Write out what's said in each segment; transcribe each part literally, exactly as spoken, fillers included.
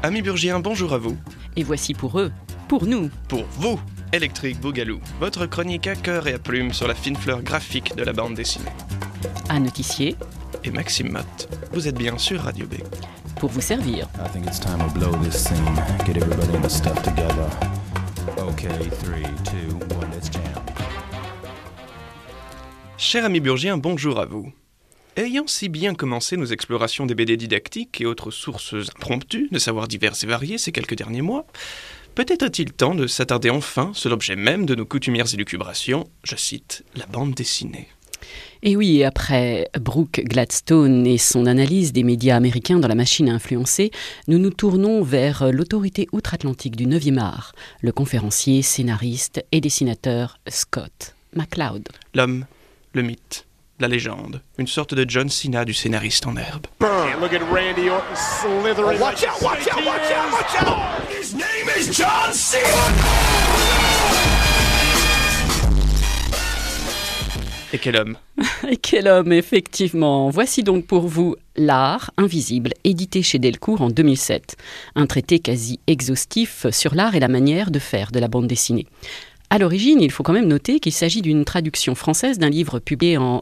Amis burgiens, bonjour à vous. Et voici pour eux, pour nous. Pour vous, Electric Boogaloo, votre chronique à cœur et à plume sur la fine fleur graphique de la bande dessinée. Anne Notissier Et Maxime Mott, vous êtes bien sur Radio B. Pour vous servir. I think it's time to blow this scene. Get everybody in the stuff together. Okay, three, two, one, let's jam. Chers amis burgiens, bonjour à vous. Ayant si bien commencé nos explorations des B D didactiques et autres sources impromptues de savoirs divers et variés ces quelques derniers mois, peut-être est-il temps de s'attarder enfin sur l'objet même de nos coutumières élucubrations, je cite, la bande dessinée. Et oui, après Brooke Gladstone et son analyse des médias américains dans la machine à influencer, nous nous tournons vers l'autorité outre-Atlantique du neuvième art, le conférencier, scénariste et dessinateur Scott McCloud. L'homme, le mythe, la légende, une sorte de John Cena du scénariste en herbe. And look at Randy Orton slithering. Oh, watch like out, watch out, watch out, watch out! His name is John Cena! Et quel homme! Et quel homme, effectivement. Voici donc pour vous L'art invisible, édité chez Delcourt en deux mille sept. Un traité quasi exhaustif sur l'art et la manière de faire de la bande dessinée. À l'origine, il faut quand même noter qu'il s'agit d'une traduction française d'un livre publié en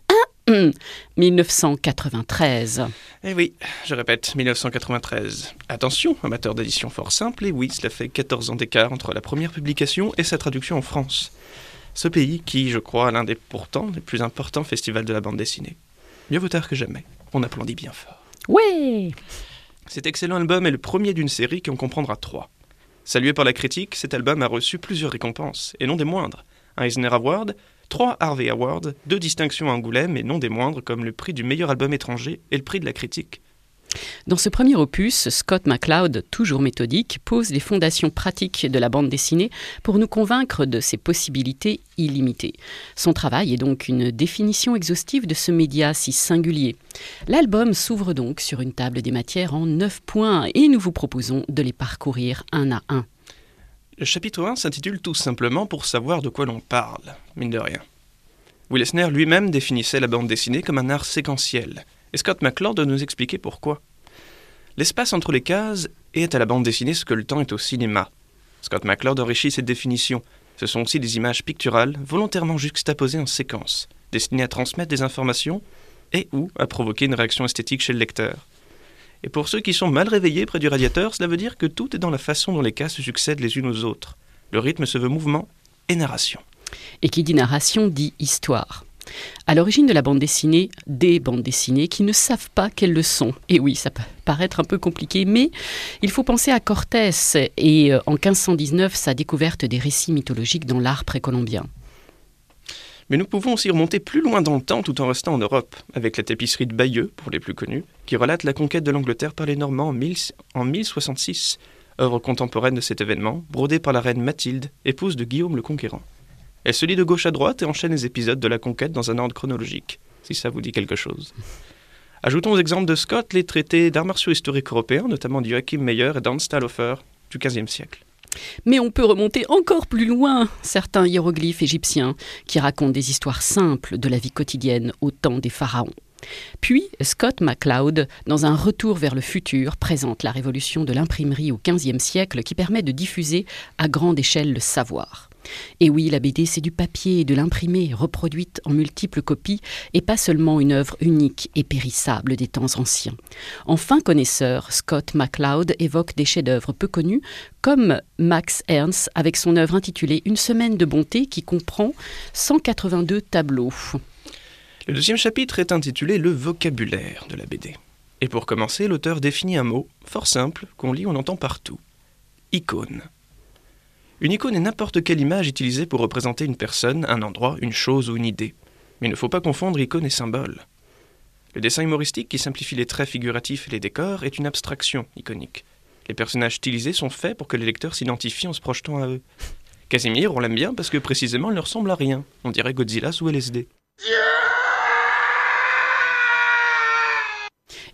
dix-neuf cent quatre-vingt-treize. Eh oui, je répète, dix-neuf cent quatre-vingt-treize. Attention, amateur d'édition fort simple, et oui, cela fait quatorze ans d'écart entre la première publication et sa traduction en France. Ce pays qui, je crois, a l'un des pourtant les plus importants festivals de la bande dessinée. Mieux vaut tard que jamais, on applaudit bien fort. Ouais! Cet excellent album est le premier d'une série qui en comprendra trois. Salué par la critique, cet album a reçu plusieurs récompenses, et non des moindres. Un Eisner Award, trois Harvey Awards, deux distinctions à Angoulême, et non des moindres comme le prix du meilleur album étranger et le prix de la critique. Dans ce premier opus, Scott McCloud, toujours méthodique, pose les fondations pratiques de la bande dessinée pour nous convaincre de ses possibilités illimitées. Son travail est donc une définition exhaustive de ce média si singulier. L'album s'ouvre donc sur une table des matières en neuf points et nous vous proposons de les parcourir un à un. Le chapitre un s'intitule tout simplement « Pour savoir de quoi l'on parle », mine de rien. Will Eisner lui-même définissait la bande dessinée comme un art séquentiel. Et Scott McCloud doit nous expliquer pourquoi. L'espace entre les cases est à la bande dessinée ce que le temps est au cinéma. Scott McCloud enrichit cette définition. Ce sont aussi des images picturales, volontairement juxtaposées en séquence, destinées à transmettre des informations et ou à provoquer une réaction esthétique chez le lecteur. Et pour ceux qui sont mal réveillés près du radiateur, cela veut dire que tout est dans la façon dont les cases se succèdent les unes aux autres. Le rythme se veut mouvement et narration. Et qui dit narration dit histoire. À l'origine de la bande dessinée, des bandes dessinées qui ne savent pas qu'elles le sont. Et oui, ça peut paraître un peu compliqué, mais il faut penser à Cortés et euh, en quinze cent dix-neuf, sa découverte des récits mythologiques dans l'art précolombien. Mais nous pouvons aussi remonter plus loin dans le temps tout en restant en Europe, avec la tapisserie de Bayeux, pour les plus connus, qui relate la conquête de l'Angleterre par les Normands en, mille, en mille soixante-six, œuvre contemporaine de cet événement, brodée par la reine Mathilde, épouse de Guillaume le Conquérant. Elle se lit de gauche à droite et enchaîne les épisodes de la conquête dans un ordre chronologique, si ça vous dit quelque chose. Ajoutons aux exemples de Scott les traités d'arts martiaux historiques européens, notamment de Joachim Meyer et d'Hans Stahlhofer du quinzième siècle. Mais on peut remonter encore plus loin, certains hiéroglyphes égyptiens qui racontent des histoires simples de la vie quotidienne au temps des pharaons. Puis, Scott McCloud, dans un retour vers le futur, présente la révolution de l'imprimerie au quinzième siècle qui permet de diffuser à grande échelle le savoir. Et oui, la B D, c'est du papier et de l'imprimé, reproduite en multiples copies, et pas seulement une œuvre unique et périssable des temps anciens. En fin connaisseur, Scott McCloud évoque des chefs-d'œuvre peu connus, comme Max Ernst, avec son œuvre intitulée « Une semaine de bonté » qui comprend cent quatre-vingt-deux tableaux. Le deuxième chapitre est intitulé « Le vocabulaire de la B D ». Et pour commencer, l'auteur définit un mot, fort simple, qu'on lit, on entend partout. Icône. Une icône est n'importe quelle image utilisée pour représenter une personne, un endroit, une chose ou une idée. Mais il ne faut pas confondre icône et symbole. Le dessin humoristique qui simplifie les traits figuratifs et les décors est une abstraction iconique. Les personnages stylisés sont faits pour que les lecteurs s'identifient en se projetant à eux. Casimir, on l'aime bien parce que précisément il ne ressemble à rien. On dirait Godzilla sous L S D.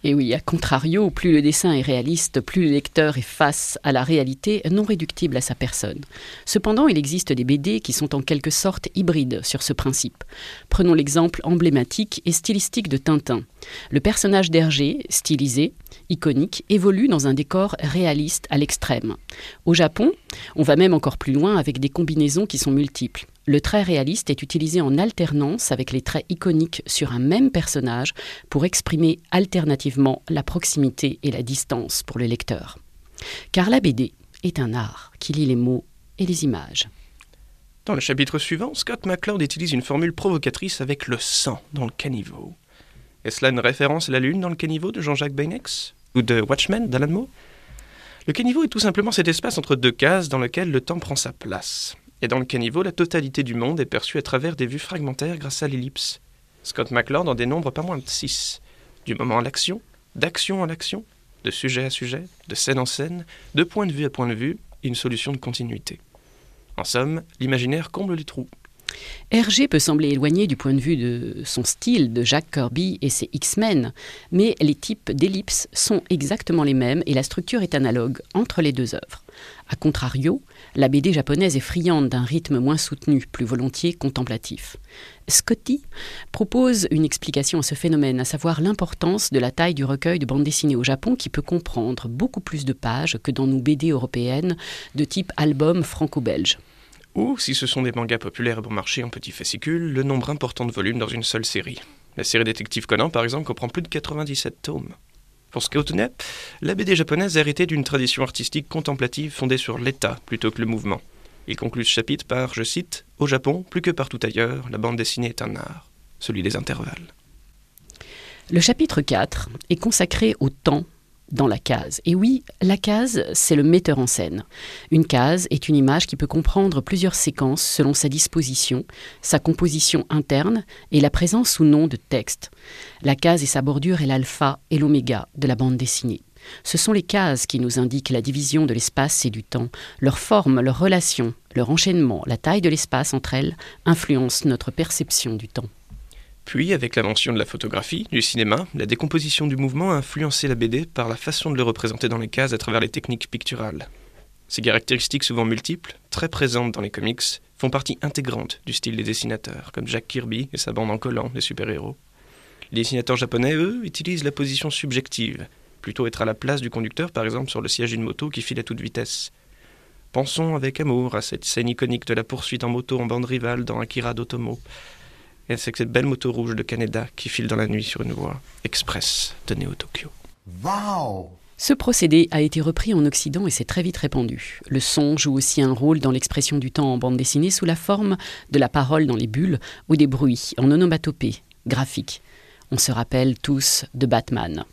Et oui, à contrario, plus le dessin est réaliste, plus le lecteur est face à la réalité non réductible à sa personne. Cependant, il existe des B D qui sont en quelque sorte hybrides sur ce principe. Prenons l'exemple emblématique et stylistique de Tintin. Le personnage d'Hergé, stylisé, iconique, évolue dans un décor réaliste à l'extrême. Au Japon, on va même encore plus loin avec des combinaisons qui sont multiples. Le trait réaliste est utilisé en alternance avec les traits iconiques sur un même personnage pour exprimer alternativement la proximité et la distance pour le lecteur. Car la B D est un art qui lie les mots et les images. Dans le chapitre suivant, Scott McCloud utilise une formule provocatrice avec le sang dans le caniveau. Est-ce là une référence à la lune dans le caniveau de Jean-Jacques Beinex ou de Watchmen d'Alan Moore? Le caniveau est tout simplement cet espace entre deux cases dans lequel le temps prend sa place. Et dans le caniveau, la totalité du monde est perçue à travers des vues fragmentaires grâce à l'ellipse. Scott McCloud en dénombre pas moins de six. Du moment à l'action, d'action à l'action, de sujet à sujet, de scène en scène, de point de vue à point de vue, une solution de continuité. En somme, l'imaginaire comble les trous. Hergé peut sembler éloigné du point de vue de son style de Jack Kirby et ses X-Men, mais les types d'ellipses sont exactement les mêmes et la structure est analogue entre les deux œuvres. A contrario, la B D japonaise est friande d'un rythme moins soutenu, plus volontiers contemplatif. Scotty propose une explication à ce phénomène, à savoir l'importance de la taille du recueil de bande dessinée au Japon qui peut comprendre beaucoup plus de pages que dans nos B D européennes de type album franco-belge. Ou, si ce sont des mangas populaires et bon marché en petits fascicules, le nombre important de volumes dans une seule série. La série Détective Conan, par exemple, comprend plus de quatre-vingt-dix-sept tomes. Pour Scotty, la B D japonaise a hérité d'une tradition artistique contemplative fondée sur l'état plutôt que le mouvement. Il conclut ce chapitre par, je cite, « Au Japon, plus que partout ailleurs, la bande dessinée est un art, celui des intervalles. » Le chapitre quatre est consacré au temps dans la case. Et oui, la case, c'est le metteur en scène. Une case est une image qui peut comprendre plusieurs séquences selon sa disposition, sa composition interne et la présence ou non de texte. La case et sa bordure est l'alpha et l'oméga de la bande dessinée. Ce sont les cases qui nous indiquent la division de l'espace et du temps. Leur forme, leur relation, leur enchaînement, la taille de l'espace entre elles influencent notre perception du temps. Puis, avec l'invention de la photographie, du cinéma, la décomposition du mouvement a influencé la B D par la façon de le représenter dans les cases à travers les techniques picturales. Ces caractéristiques souvent multiples, très présentes dans les comics, font partie intégrante du style des dessinateurs, comme Jack Kirby et sa bande en collant des super-héros. Les dessinateurs japonais, eux, utilisent la position subjective, plutôt être à la place du conducteur, par exemple sur le siège d'une moto qui file à toute vitesse. Pensons avec amour à cette scène iconique de la poursuite en moto en bande rivale dans Akira d'Otomo. Et c'est cette belle moto rouge de Kaneda qui file dans la nuit sur une voie express de Neo-Tokyo. Wow! Ce procédé a été repris en Occident et s'est très vite répandu. Le son joue aussi un rôle dans l'expression du temps en bande dessinée sous la forme de la parole dans les bulles ou des bruits en onomatopée, graphique. On se rappelle tous de Batman.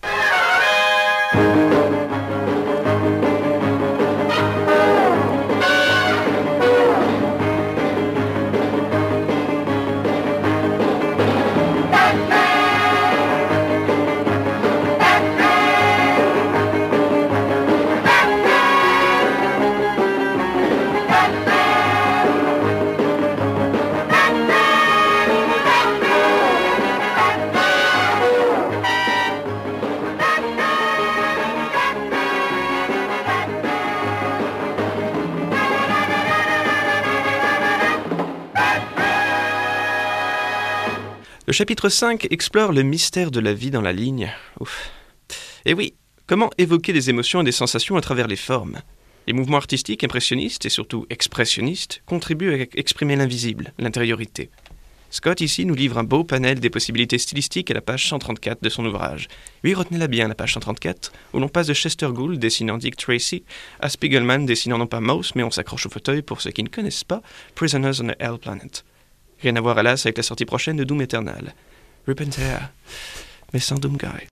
Le chapitre cinq explore le mystère de la vie dans la ligne. Ouf. Et oui, comment évoquer des émotions et des sensations à travers les formes? Les mouvements artistiques impressionnistes et surtout expressionnistes contribuent à exprimer l'invisible, l'intériorité. Scott ici nous livre un beau panel des possibilités stylistiques à la page cent trente-quatre de son ouvrage. Oui, retenez-la bien, la page cent trente-quatre, où l'on passe de Chester Gould dessinant Dick Tracy à Spiegelman dessinant non pas Mouse, mais on s'accroche au fauteuil pour ceux qui ne connaissent pas, Prisoners on the Hell Planet. Rien à voir, hélas, avec la sortie prochaine de Doom Eternal. Repentia, mais sans Doom Guy.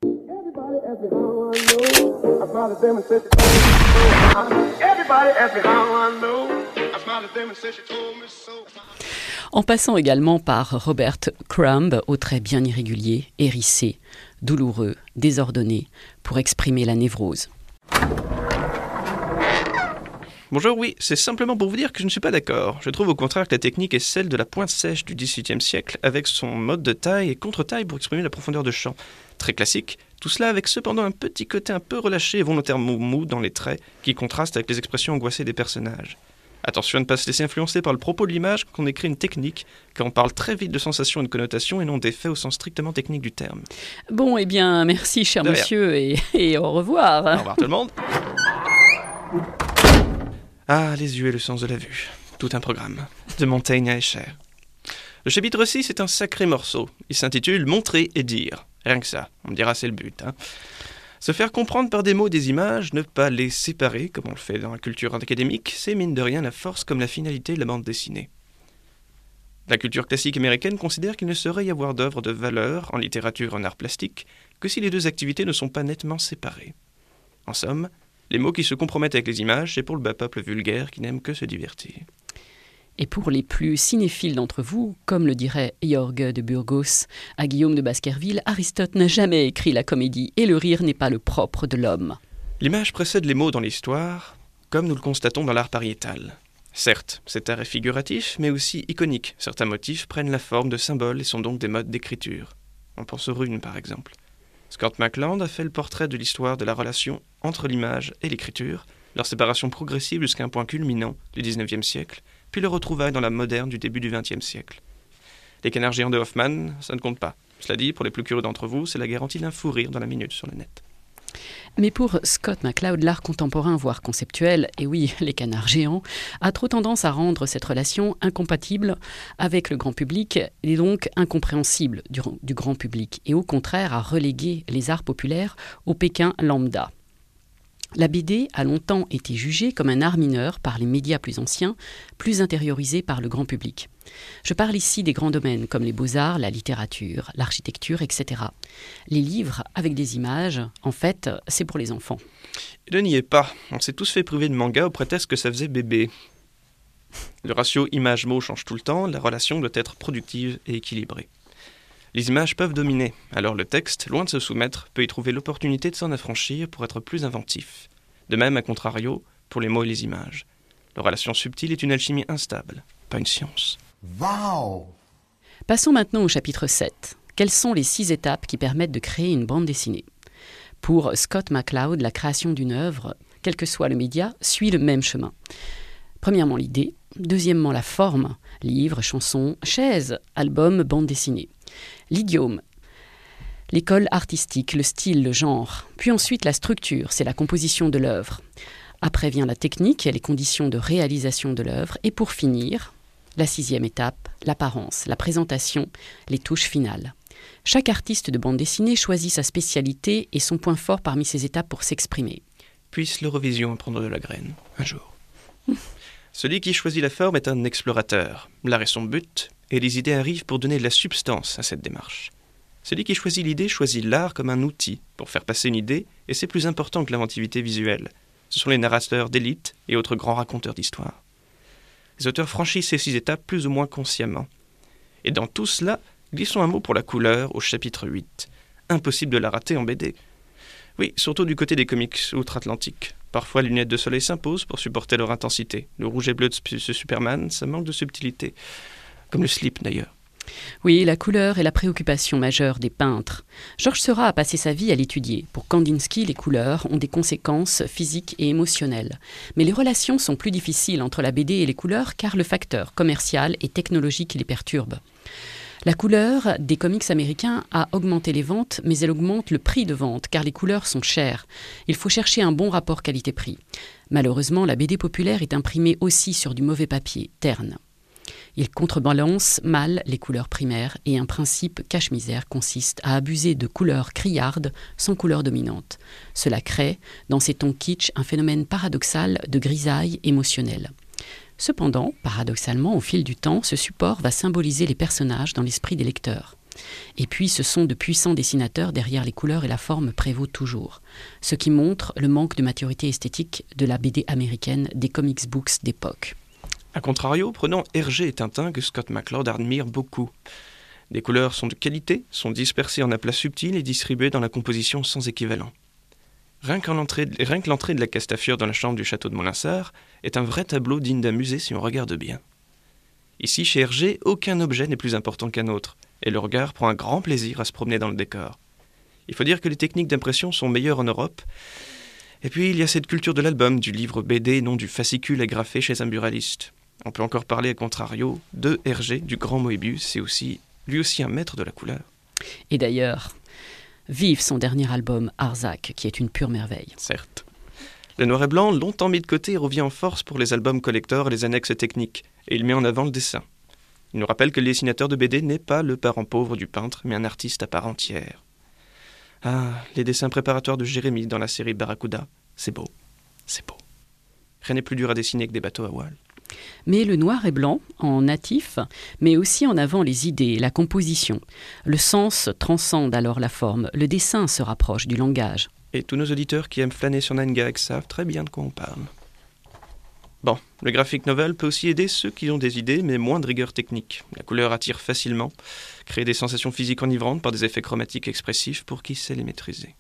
En passant également par Robert Crumb, aux traits bien irréguliers, hérissés, douloureux, désordonnés, pour exprimer la névrose. Bonjour, oui, c'est simplement pour vous dire que je ne suis pas d'accord. Je trouve au contraire que la technique est celle de la pointe sèche du dix-huitième siècle, avec son mode de taille et contre-taille pour exprimer la profondeur de champ. Très classique, tout cela avec cependant un petit côté un peu relâché et volontairement mou dans les traits, qui contraste avec les expressions angoissées des personnages. Attention à ne pas se laisser influencer par le propos de l'image quand on écrit une technique, car on parle très vite de sensations et de connotations et non d'effets au sens strictement technique du terme. Bon, eh bien, merci, cher De rien. monsieur, et, et au revoir. Au revoir tout le monde. Ah, les yeux et le sens de la vue. Tout un programme. De Montaigne à Escher. Le chapitre six est un sacré morceau. Il s'intitule « Montrer et dire ». Rien que ça. On me dira c'est le but. Hein. Se faire comprendre par des mots, des images, ne pas les séparer, comme on le fait dans la culture académique, c'est mine de rien la force comme la finalité de la bande dessinée. La culture classique américaine considère qu'il ne saurait y avoir d'œuvre de valeur, en littérature et en art plastique, que si les deux activités ne sont pas nettement séparées. En somme, les mots qui se compromettent avec les images, c'est pour le bas peuple vulgaire qui n'aime que se divertir. Et pour les plus cinéphiles d'entre vous, comme le dirait Jorge de Burgos à Guillaume de Baskerville, Aristote n'a jamais écrit la comédie et le rire n'est pas le propre de l'homme. L'image précède les mots dans l'histoire, comme nous le constatons dans l'art pariétal. Certes, cet art est figuratif, mais aussi iconique. Certains motifs prennent la forme de symboles et sont donc des modes d'écriture. On pense aux runes, par exemple. Scott McCloud a fait le portrait de l'histoire de la relation entre l'image et l'écriture, leur séparation progressive jusqu'à un point culminant du dix-neuvième siècle, puis le retrouvaille dans la moderne du début du vingtième siècle. Les canards géants de Hoffman, ça ne compte pas. Cela dit, pour les plus curieux d'entre vous, c'est la garantie d'un fou rire dans la minute sur le net. Mais pour Scott McCloud, l'art contemporain, voire conceptuel, et oui, les canards géants, a trop tendance à rendre cette relation incompatible avec le grand public et donc incompréhensible du, du grand public, et au contraire à reléguer les arts populaires au Pékin lambda. La B D a longtemps été jugée comme un art mineur par les médias plus anciens, plus intériorisé par le grand public. Je parle ici des grands domaines comme les beaux-arts, la littérature, l'architecture, et cetera. Les livres avec des images, en fait, c'est pour les enfants. Et ne niez pas, on s'est tous fait priver de manga au prétexte que ça faisait bébé. Le ratio image-mot change tout le temps, la relation doit être productive et équilibrée. Les images peuvent dominer, alors le texte, loin de se soumettre, peut y trouver l'opportunité de s'en affranchir pour être plus inventif. De même, à contrario, pour les mots et les images. La relation subtile est une alchimie instable, pas une science. Wow! Passons maintenant au chapitre sept. Quelles sont les six étapes qui permettent de créer une bande dessinée ? Pour Scott McCloud, la création d'une œuvre, quel que soit le média, suit le même chemin. Premièrement, l'idée. Deuxièmement, la forme. Livre, chanson, chaise, album, bande dessinée. L'idiome, l'école artistique, le style, le genre. Puis ensuite la structure, c'est la composition de l'œuvre. Après vient la technique et les conditions de réalisation de l'œuvre. Et pour finir, la sixième étape, l'apparence, la présentation, les touches finales. Chaque artiste de bande dessinée choisit sa spécialité et son point fort parmi ces étapes pour s'exprimer. Puisse l'Eurovision prendre de la graine, un jour. Celui qui choisit la forme est un explorateur. L'art est son but, et les idées arrivent pour donner de la substance à cette démarche. Celui qui choisit l'idée choisit l'art comme un outil pour faire passer une idée, et c'est plus important que l'inventivité visuelle. Ce sont les narrateurs d'élite et autres grands raconteurs d'histoire. Les auteurs franchissent ces six étapes plus ou moins consciemment. Et dans tout cela, glissons un mot pour la couleur au chapitre huit. Impossible de la rater en B D. Oui, surtout du côté des comics outre-Atlantique. Parfois, les lunettes de soleil s'imposent pour supporter leur intensité. Le rouge et bleu de ce Superman, ça manque de subtilité. Comme le slip, d'ailleurs. Oui, la couleur est la préoccupation majeure des peintres. Georges Seurat a passé sa vie à l'étudier. Pour Kandinsky, les couleurs ont des conséquences physiques et émotionnelles. Mais les relations sont plus difficiles entre la B D et les couleurs car le facteur commercial et technologique les perturbe. La couleur des comics américains a augmenté les ventes, mais elle augmente le prix de vente, car les couleurs sont chères. Il faut chercher un bon rapport qualité-prix. Malheureusement, la B D populaire est imprimée aussi sur du mauvais papier, terne. Il contrebalance mal les couleurs primaires et un principe cache-misère consiste à abuser de couleurs criardes sans couleur dominante. Cela crée, dans ces tons kitsch, un phénomène paradoxal de grisaille émotionnelle. Cependant, paradoxalement, au fil du temps, ce support va symboliser les personnages dans l'esprit des lecteurs. Et puis, ce sont de puissants dessinateurs derrière les couleurs et la forme prévaut toujours. Ce qui montre le manque de maturité esthétique de la B D américaine des comics books d'époque. A contrario, prenons Hergé et Tintin que Scott McCloud admire beaucoup. Les couleurs sont de qualité, sont dispersées en aplats subtils et distribuées dans la composition sans équivalent. Rien, qu'en l'entrée, rien que l'entrée de la Castafiore dans la chambre du château de Molinsart est un vrai tableau digne d'un musée si on regarde bien. Ici, chez Hergé, aucun objet n'est plus important qu'un autre, et le regard prend un grand plaisir à se promener dans le décor. Il faut dire que les techniques d'impression sont meilleures en Europe. Et puis, il y a cette culture de l'album, du livre B D, non du fascicule agrafé chez un muraliste. On peut encore parler, à contrario, de Hergé, du grand Moebius, c'est aussi, lui aussi un maître de la couleur. Et d'ailleurs, vive son dernier album, Arzac, qui est une pure merveille. Certes. Le noir et blanc, longtemps mis de côté, revient en force pour les albums collector et les annexes techniques, et il met en avant le dessin. Il nous rappelle que le dessinateur de B D n'est pas le parent pauvre du peintre, mais un artiste à part entière. Ah, les dessins préparatoires de Jérémie dans la série Barracuda, c'est beau, c'est beau. Rien n'est plus dur à dessiner que des bateaux à voile. Mais le noir et blanc, en natif, met aussi en avant les idées, la composition. Le sens transcende alors la forme, le dessin se rapproche du langage. Et tous nos auditeurs qui aiment flâner sur Nine Gag savent très bien de quoi on parle. Bon, le graphic novel peut aussi aider ceux qui ont des idées mais moins de rigueur technique. La couleur attire facilement, crée des sensations physiques enivrantes par des effets chromatiques expressifs pour qui sait les maîtriser.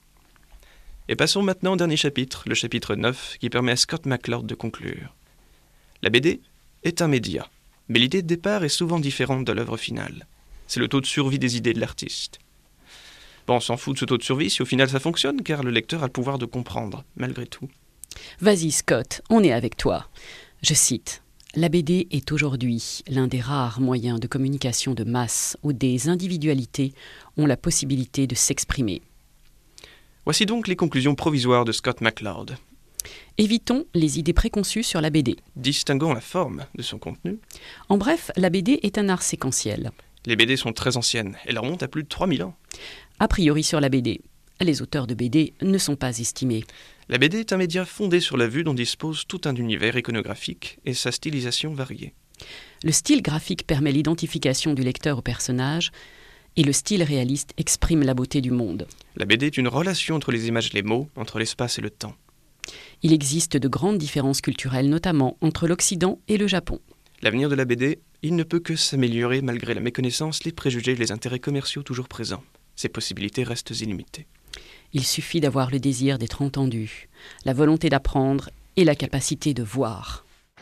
Et passons maintenant au dernier chapitre, le chapitre neuf, qui permet à Scott McCloud de conclure. La B D est un média, mais l'idée de départ est souvent différente de l'œuvre finale. C'est le taux de survie des idées de l'artiste. Bon, on s'en fout de ce taux de survie si au final ça fonctionne, car le lecteur a le pouvoir de comprendre, malgré tout. Vas-y Scott, on est avec toi. Je cite, « La B D est aujourd'hui l'un des rares moyens de communication de masse où des individualités ont la possibilité de s'exprimer. » Voici donc les conclusions provisoires de Scott McCloud. Évitons les idées préconçues sur la B D. Distinguons la forme de son contenu. En bref, la B D est un art séquentiel. Les B D sont très anciennes, elles remontent à plus de trois mille ans. A priori sur la B D, les auteurs de B D ne sont pas estimés. La B D est un média fondé sur la vue dont dispose tout un univers iconographique et sa stylisation variée. Le style graphique permet l'identification du lecteur au personnage et le style réaliste exprime la beauté du monde. La B D est une relation entre les images et les mots, entre l'espace et le temps. Il existe de grandes différences culturelles, notamment entre l'Occident et le Japon. L'avenir de la B D, il ne peut que s'améliorer malgré la méconnaissance, les préjugés et les intérêts commerciaux toujours présents. Ces possibilités restent illimitées. Il suffit d'avoir le désir d'être entendu, la volonté d'apprendre et la capacité de voir.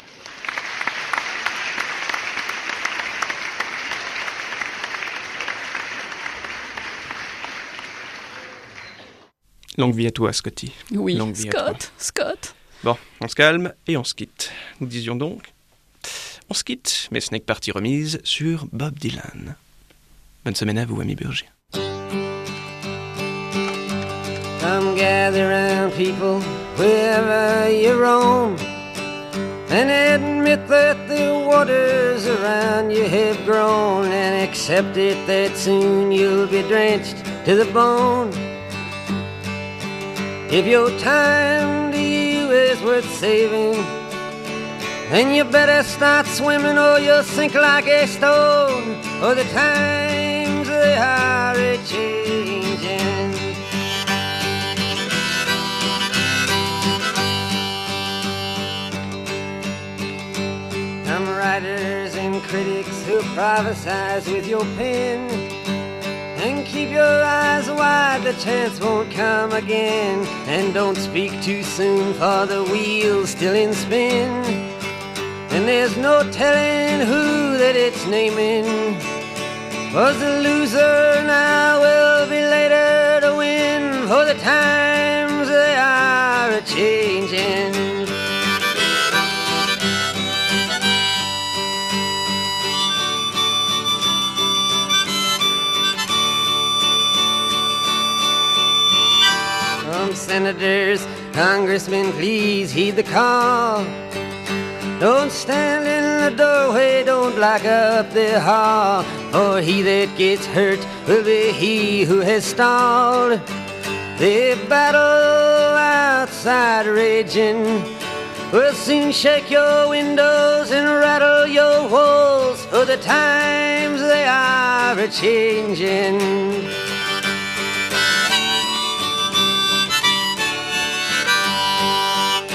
Longue vie à toi, Scotty. Oui, Longue vie à toi. Scott, Scott. Bon, on se calme et on se quitte. Nous disions donc, on se quitte, mais ce n'est que partie remise sur Bob Dylan. Bonne semaine à vous, amis Burgiens. Come gather round, people, wherever you roam, and admit that the waters around you have grown, and accept it that soon you'll be drenched to the bone. If your time to you is worth saving, then you better start swimming or you'll sink like a stone, or the times they are a-changing. Some writers and critics who prophesize with your pen, and keep your eyes wide, the chance won't come again. And don't speak too soon, for the wheel's still in spin, and there's no telling who that it's naming. Was the loser now will be later to win, for the times they are a-changing. Senators, congressmen, please heed the call. Don't stand in the doorway, don't block up the hall, for he that gets hurt will be he who has stalled. The battle outside raging will soon shake your windows and rattle your walls, for the times they are a-changing.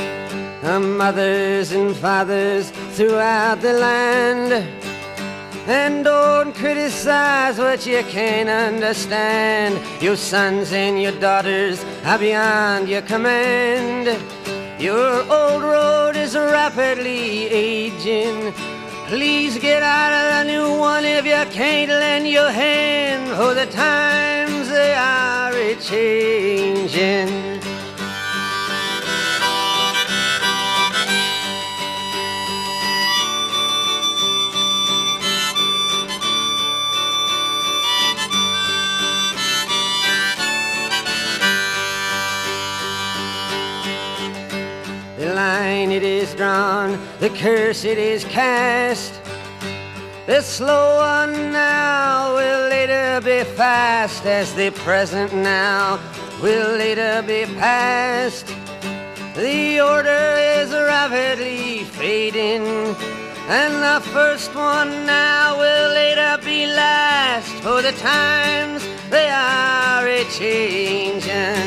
Mothers and fathers throughout the land, And don't criticize what you can't understand. Your sons and your daughters are beyond your command. Your old road is rapidly aging. Please get out of the new one if you can't lend your hand, for the times they are a-changing. The line it is drawn, the curse it is cast. The slow one now will later be fast, as the present now will later be past. The order is rapidly fading, and the first one now will later be last, for the times they are a-changing.